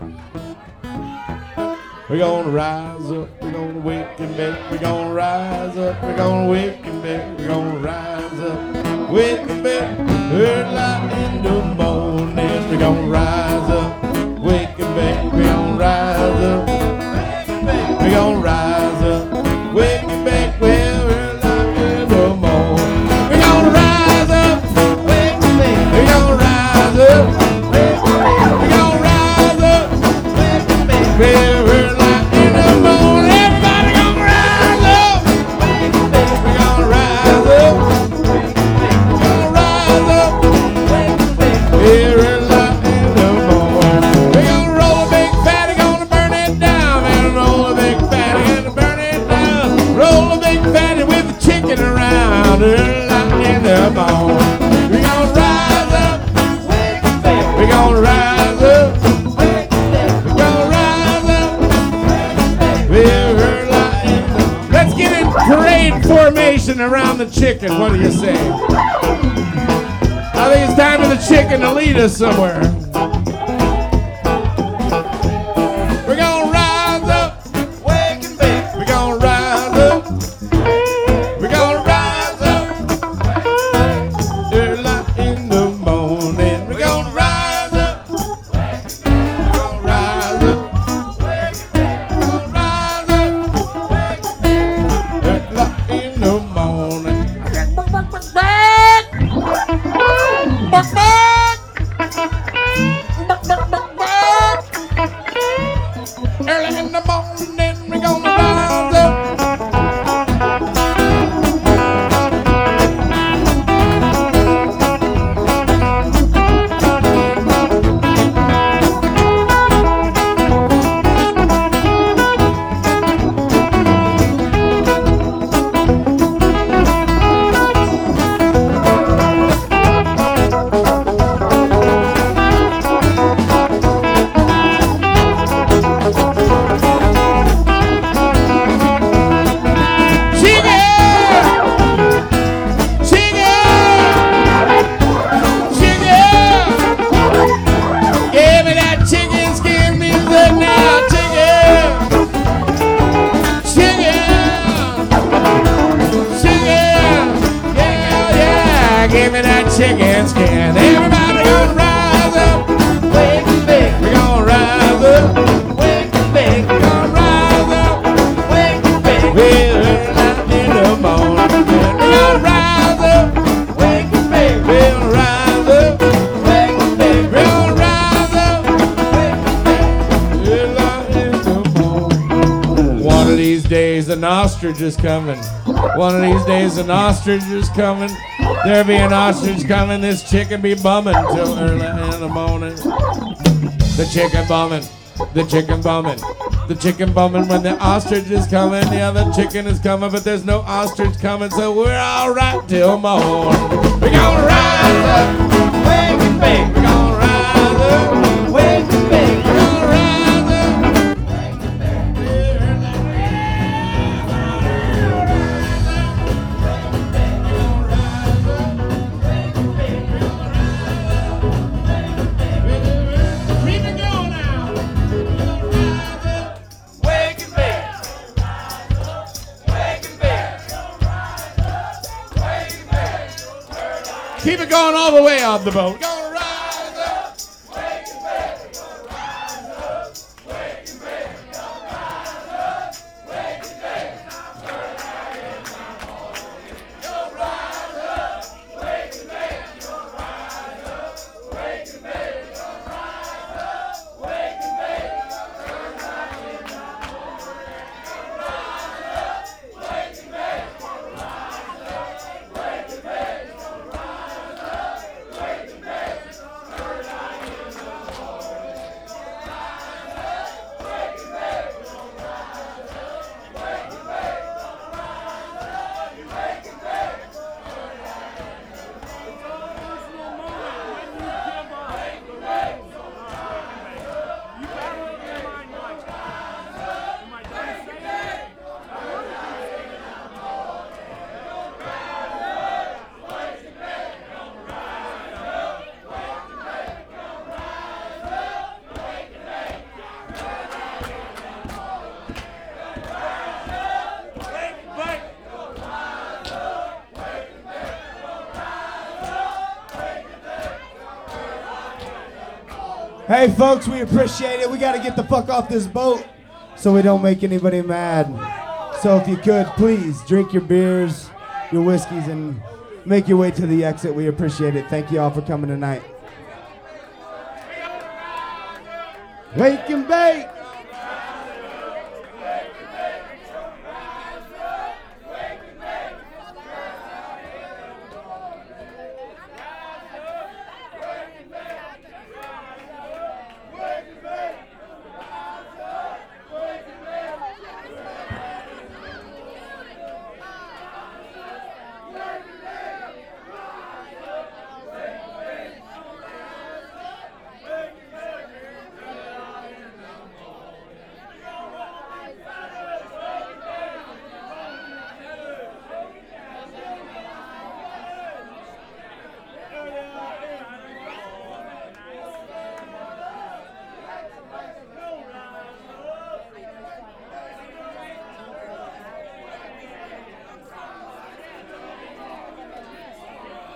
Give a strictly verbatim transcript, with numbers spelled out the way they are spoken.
We're gonna rise up, we're gonna wake and bake. We're gonna rise up, we're gonna wake and bake. We're gonna rise up, wake and bake. Early in the morning, we're gonna rise up, wake and bake. We're gonna rise up, wake and bake. We're gonna rise up, wake and bake. Well, early in the morning, we're gonna rise up, wake and bake. We're gonna rise up, wake and bake. We're gonna rise up, wake and bake. Well, around the chicken. What do you say? I think it's time for the chicken to lead us somewhere. We're gonna rise up, wake and bake. We're gonna rise up. We're gonna rise up early in the morning. We're gonna rise up. We're gonna rise up. We're gonna rise up. Early in the morning. Early in the morning, we're gonna rise up. Give me that chicken skin. Everybody gonna rise up, wake and bake. We're gonna rise up, wake and bake. We're gonna rise up, wake and bake. We're early in the morning. We're gonna rise up, wake and bake. We're gonna rise up, wake and bake. We're gonna rise up, wake and bake. Early in the morning. One of these days an ostrich is coming. One of these days an ostrich is coming. There be an ostrich coming, this chicken be bumming till early in the morning. The chicken bumming, the chicken bumming, the chicken bumming when the ostrich is coming. The other chicken is coming, but there's no ostrich coming, so we're all right till morning. We're gonna rise up, wake and bake. We're gonna rise up, wake and bake. We're gonna rise up, wake and bake. Keep it going all the way off the boat. Gonna rise up, wake and bake. Gonna rise up, wake and bake. Gonna rise up, wake and bake. Early in the morning. Gonna rise up, wake and bake. Gonna rise up, wake and bake. Gonna rise up, wake and bake. Early in the morning. Gonna rise up, wake and bake. Gonna rise up, wake and bake. Wake and bake. Hey, folks, we appreciate it. We got to get the fuck off this boat so we don't make anybody mad. So if you could, please drink your beers, your whiskeys, and make your way to the exit. We appreciate it. Thank you all for coming tonight. Wake and bake.